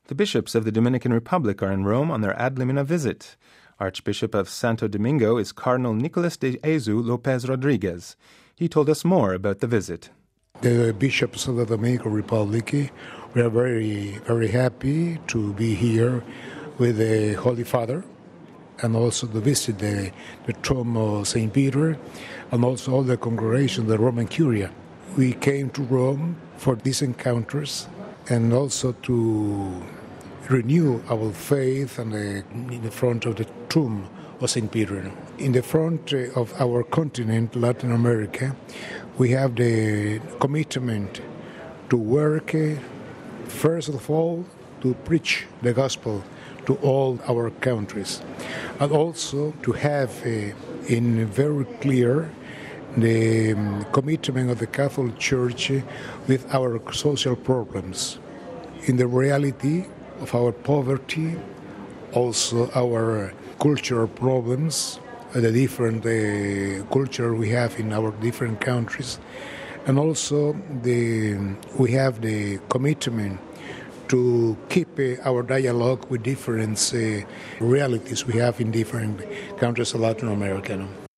The bishops of the Dominican Republic are in Rome on their ad limina visit. Archbishop of Santo Domingo is Cardinal Nicolas de Jesus Lopez Rodriguez. He told us more about the visit. The bishops of the Dominican Republic, we are very, very happy to be here with the Holy Father and also to visit the tomb of St. Peter and also all the congregation, the Roman Curia. We came to Rome for these encounters and also to renew our faith in the front of the tomb of St. Peter. In the front of our continent, Latin America, we have the commitment to work, first of all, to preach the gospel to all our countries, and also to have in very clear the commitment of the Catholic Church with our social problems, in the reality of our poverty, also our cultural problems, the different culture we have in our different countries, and also we have the commitment to keep our dialogue with different realities we have in different countries of Latin America.